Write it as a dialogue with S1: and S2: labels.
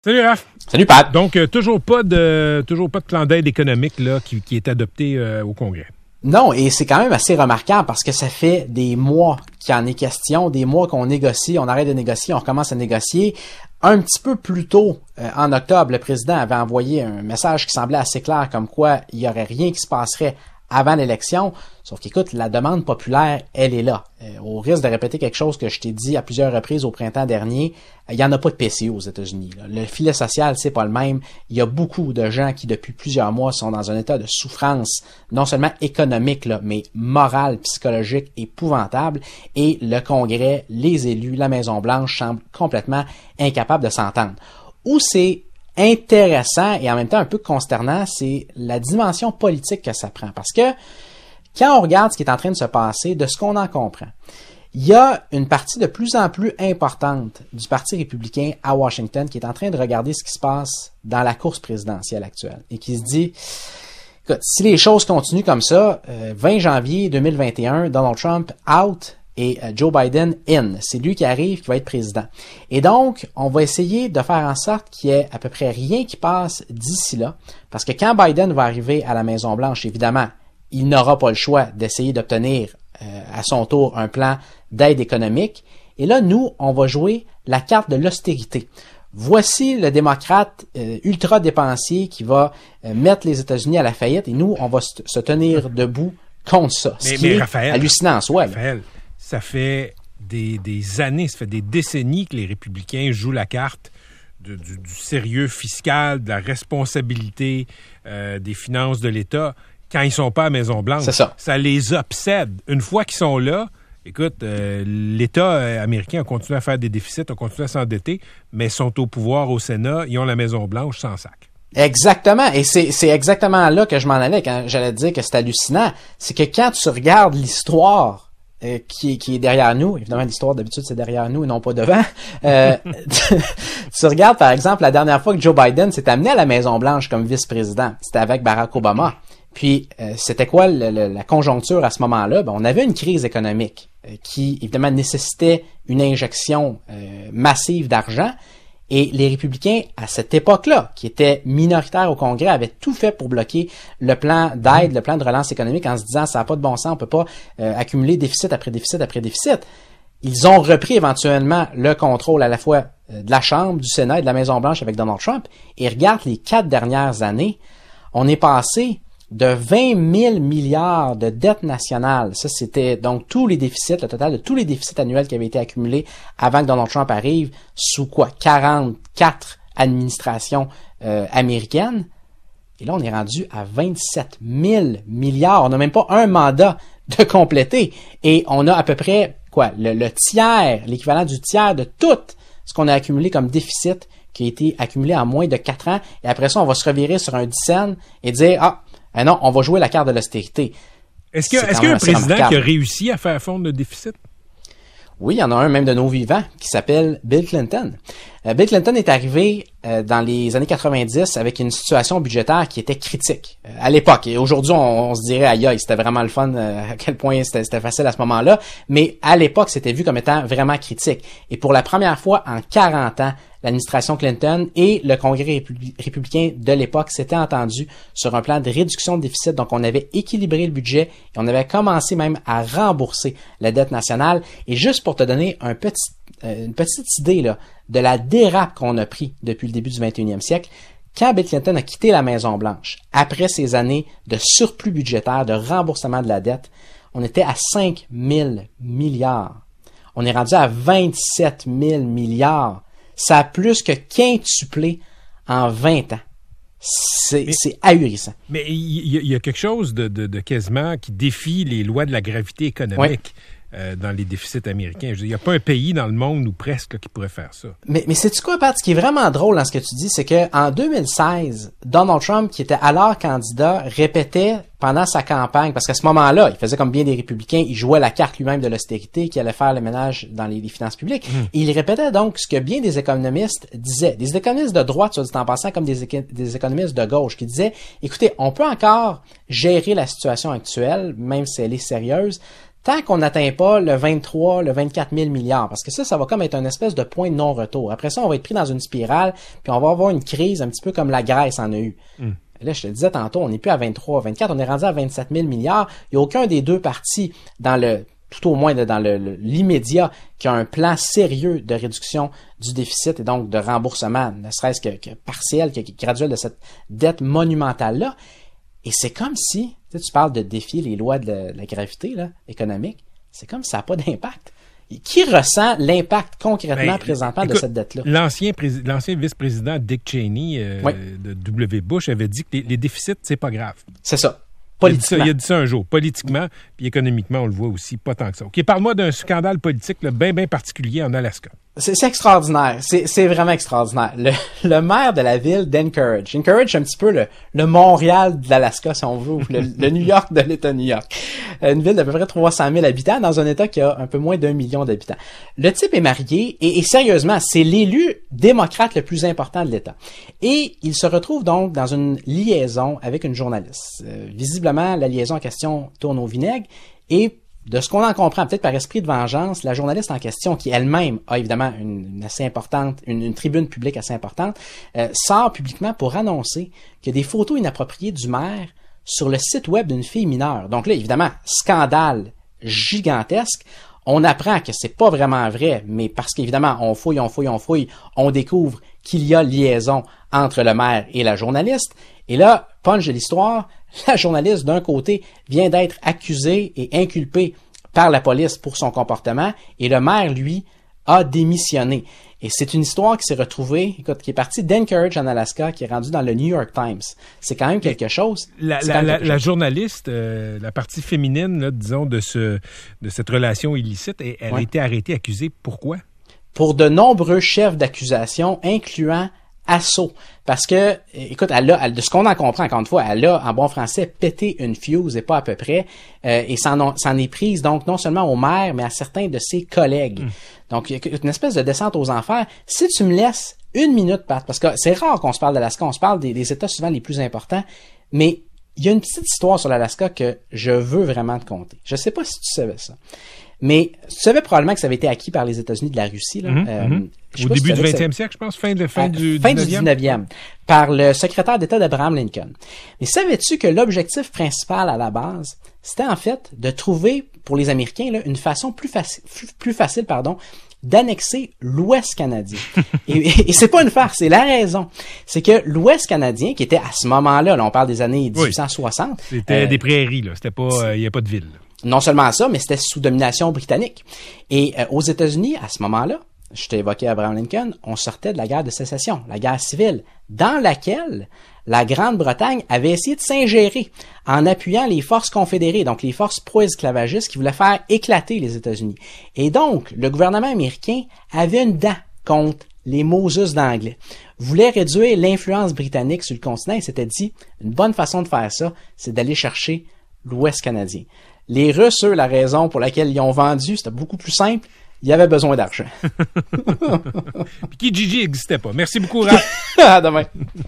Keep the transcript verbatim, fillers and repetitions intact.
S1: Salut Raph.
S2: Salut Pat.
S1: Donc euh, toujours pas de toujours pas de plan d'aide économique là qui, qui est adopté euh, au Congrès.
S2: Non, et c'est quand même assez remarquable parce que ça fait des mois qu'il en est question, des mois qu'on négocie, on arrête de négocier, on recommence à négocier. Un petit peu plus tôt, euh, en octobre, le président avait envoyé un message qui semblait assez clair comme quoi il y aurait rien qui se passerait avant l'élection. Sauf qu'écoute, la demande populaire, elle est là. Euh, au risque de répéter quelque chose que je t'ai dit à plusieurs reprises au printemps dernier, il n'y en a pas de P C U aux États-Unis. Là. Le filet social, c'est pas le même. Il y a beaucoup de gens qui, depuis plusieurs mois, sont dans un état de souffrance, non seulement économique, là, mais morale, psychologique, épouvantable. Et le Congrès, les élus, la Maison-Blanche semblent complètement incapables de s'entendre. Où c'est intéressant et en même temps un peu consternant, c'est la dimension politique que ça prend. Parce que quand on regarde ce qui est en train de se passer, de ce qu'on en comprend, il y a une partie de plus en plus importante du Parti républicain à Washington qui est en train de regarder ce qui se passe dans la course présidentielle actuelle et qui se dit, écoute, si les choses continuent comme ça, euh, vingt janvier deux mille vingt et un, Donald Trump out et euh, Joe Biden in. C'est lui qui arrive, qui va être président. Et donc, on va essayer de faire en sorte qu'il y ait à peu près rien qui passe d'ici là, parce que quand Biden va arriver à la Maison-Blanche, évidemment, il n'aura pas le choix d'essayer d'obtenir euh, à son tour un plan d'aide économique. Et là, nous, on va jouer la carte de l'austérité. Voici le démocrate euh, ultra dépensier qui va euh, mettre les États-Unis à la faillite et nous, on va se, se tenir debout contre ça.
S1: Mais,
S2: ce qui
S1: mais
S2: est
S1: Raphaël,
S2: hallucinant en soi.
S1: Raphaël, ça fait des, des années, ça fait des décennies que les républicains jouent la carte de, du, du sérieux fiscal, de la responsabilité euh, des finances de l'État. Quand ils sont pas à Maison-Blanche,
S2: c'est ça.
S1: Ça les obsède. Une fois qu'ils sont là, écoute, euh, l'État euh, américain a continué à faire des déficits, a continué à s'endetter, mais sont au pouvoir au Sénat, ils ont la Maison-Blanche sans sac.
S2: Exactement, et c'est, c'est exactement là que je m'en allais quand j'allais dire que c'est hallucinant. C'est que quand tu regardes l'histoire euh, qui, qui est derrière nous, évidemment l'histoire d'habitude c'est derrière nous et non pas devant, euh, tu regardes par exemple la dernière fois que Joe Biden s'est amené à la Maison-Blanche comme vice-président, c'était avec Barack Obama. Puis, euh, c'était quoi le, le, la conjoncture à ce moment-là? Ben, on avait une crise économique euh, qui, évidemment, nécessitait une injection euh, massive d'argent. Et les républicains, à cette époque-là, qui étaient minoritaires au Congrès, avaient tout fait pour bloquer le plan d'aide, le plan de relance économique en se disant « ça n'a pas de bon sens, on peut pas euh, accumuler déficit après déficit après déficit ». Ils ont repris éventuellement le contrôle à la fois euh, de la Chambre, du Sénat et de la Maison-Blanche avec Donald Trump. Et regarde les quatre dernières années, on est passé de vingt mille milliards de dettes nationales. Ça, c'était donc tous les déficits, le total de tous les déficits annuels qui avaient été accumulés avant que Donald Trump arrive sous quoi? quarante-quatre administrations euh, américaines. Et là, on est rendu à vingt-sept mille milliards. On n'a même pas un mandat de compléter. Et on a à peu près, quoi, le, le tiers, l'équivalent du tiers de tout ce qu'on a accumulé comme déficit qui a été accumulé en moins de quatre ans. Et après ça, on va se revirer sur un dix et dire, ah, Ah non, on va jouer la carte de l'austérité.
S1: Est-ce qu'il y a, est-ce qu'il y a un président remarquable. qui a réussi à faire fondre le déficit?
S2: Oui, il y en a un même de nos vivants qui s'appelle Bill Clinton. Euh, Bill Clinton est arrivé euh, dans les années quatre-vingt-dix avec une situation budgétaire qui était critique euh, à l'époque. Et aujourd'hui, on, on se dirait, aïe aïe, c'était vraiment le fun, euh, à quel point c'était, c'était facile à ce moment-là. Mais à l'époque, c'était vu comme étant vraiment critique. Et pour la première fois en quarante ans, l'administration Clinton et le Congrès républi- républicain de l'époque s'étaient entendus sur un plan de réduction de déficit. Donc, on avait équilibré le budget et on avait commencé même à rembourser la dette nationale. Et juste pour te donner un petit, euh, une petite idée là, de la dérape qu'on a pris depuis le début du vingt et unième siècle, quand Bill Clinton a quitté la Maison-Blanche, après ces années de surplus budgétaire, de remboursement de la dette, on était à cinq mille milliards. On est rendu à vingt-sept mille milliards. Ça a plus que quintuplé en vingt ans. C'est, mais, c'est ahurissant.
S1: Mais il y, y, y a quelque chose de, de, de quasiment qui défie les lois de la gravité économique. Oui. Euh, dans les déficits américains. Il n'y a pas un pays dans le monde ou presque là, qui pourrait faire ça.
S2: Mais, mais sais-tu quoi, Pat? Ce qui est vraiment drôle dans ce que tu dis, c'est qu'en deux mille seize, Donald Trump, qui était alors candidat, répétait pendant sa campagne, parce qu'à ce moment-là, il faisait comme bien des républicains, il jouait la carte lui-même de l'austérité, qui allait faire le ménage dans les, les finances publiques. Mmh. Et il répétait donc ce que bien des économistes disaient. Des économistes de droite, soit dit en passant, comme des, éco- des économistes de gauche, qui disaient, écoutez, on peut encore gérer la situation actuelle, même si elle est sérieuse, tant qu'on n'atteint pas le vingt-trois, le vingt-quatre mille milliards, parce que ça, ça va comme être une espèce de point de non-retour. Après ça, on va être pris dans une spirale, puis on va avoir une crise un petit peu comme la Grèce en a eu. Mm. Là, je te disais tantôt, on n'est plus à vingt-trois, vingt-quatre, on est rendu à vingt-sept mille milliards. Il n'y a aucun des deux partis dans le, tout au moins dans le, le, l'immédiat, qui a un plan sérieux de réduction du déficit et donc de remboursement, ne serait-ce que, que partiel, que, que graduel de cette dette monumentale-là. Et c'est comme si, tu sais, tu parles de défier les lois de la, de la gravité là, économique, c'est comme si ça n'a pas d'impact. Et qui ressent l'impact concrètement ben, présentement écoute, de cette dette-là?
S1: L'ancien, pré- l'ancien vice-président Dick Cheney euh, oui. de W. Bush avait dit que les, les déficits, c'est pas grave.
S2: C'est ça.
S1: Politiquement. Il a, dit ça, il a dit ça un jour. Politiquement, puis économiquement, on le voit aussi, pas tant que ça. OK, parle-moi d'un scandale politique bien, bien particulier en Alaska.
S2: C'est, c'est extraordinaire. C'est, c'est vraiment extraordinaire. Le, le maire de la ville d'Anchorage. Anchorage, c'est un petit peu le, le Montréal de l'Alaska, si on veut, ou le, le New York de l'État de New York. Une ville d'à peu près trois cent mille habitants dans un État qui a un peu moins d'un million d'habitants. Le type est marié et, et sérieusement, c'est l'élu démocrate le plus important de l'État. Et il se retrouve donc dans une liaison avec une journaliste. Euh, visiblement, la liaison en question tourne au vinaigre et de ce qu'on en comprend, peut-être par esprit de vengeance, la journaliste en question, qui elle-même a évidemment une, une assez importante, une, une tribune publique assez importante, euh, sort publiquement pour annoncer qu'il y a des photos inappropriées du maire sur le site web d'une fille mineure. Donc là, évidemment, scandale gigantesque. On apprend que c'est pas vraiment vrai, mais parce qu'évidemment, on fouille, on fouille, on fouille, on découvre qu'il y a liaison entre le maire et la journaliste. Et là, punch de l'histoire, la journaliste, d'un côté, vient d'être accusée et inculpée par la police pour son comportement, et le maire, lui, a démissionné. Et c'est une histoire qui s'est retrouvée, écoute, qui est partie d'Anchorage en Alaska, qui est rendue dans le New York Times. C'est quand même quelque chose.
S1: La, la, la, la journaliste, euh, la partie féminine, là, disons, de ce de cette relation illicite, elle, elle ouais. a été arrêtée, accusée. Pourquoi?
S2: Pour de nombreux chefs d'accusation, incluant Assaut. Parce que, écoute, elle a, elle, de ce qu'on en comprend, encore une fois, elle a, en bon français, pété une fuse et pas à peu près, euh, et s'en, s'en est prise, donc, non seulement au maire, mais à certains de ses collègues. Mm. Donc, il y a une espèce de descente aux enfers. Si tu me laisses une minute, Pat, parce que c'est rare qu'on se parle d'Alaska, on se parle des, des États souvent les plus importants, mais il y a une petite histoire sur l'Alaska que je veux vraiment te conter. Je sais pas si tu savais ça. Mais tu savais probablement que ça avait été acquis par les États-Unis de la Russie. Là.
S1: Mm-hmm,
S2: euh,
S1: mm-hmm. Au début si du vingtième siècle, je pense, fin, de, fin, du,
S2: fin
S1: du
S2: dix-neuvième. Par le secrétaire d'État d'Abraham Lincoln. Mais savais-tu que l'objectif principal à la base, c'était en fait de trouver, pour les Américains, là, une façon plus, faci- plus facile pardon, d'annexer l'Ouest canadien. et, et, et c'est pas une farce, c'est la raison. C'est que l'Ouest canadien, qui était à ce moment-là, là on parle des années dix-huit cent soixante.
S1: Oui, c'était euh, des prairies, là. C'était pas, il euh, n'y a pas de ville. Là.
S2: Non seulement ça, mais c'était sous domination britannique. Et euh, aux États-Unis, à ce moment-là, je t'ai évoqué Abraham Lincoln, on sortait de la guerre de sécession, la guerre civile, dans laquelle la Grande-Bretagne avait essayé de s'ingérer en appuyant les forces confédérées, donc les forces pro-esclavagistes qui voulaient faire éclater les États-Unis. Et donc, le gouvernement américain avait une dent contre les Moses d'anglais, voulait réduire l'influence britannique sur le continent et s'était dit, une bonne façon de faire ça, c'est d'aller chercher l'Ouest canadien. Les Russes, eux, la raison pour laquelle ils ont vendu, c'était beaucoup plus simple. Il y avait besoin d'argent.
S1: Puis Kijiji n'existait pas. Merci beaucoup, Raph.
S2: À demain.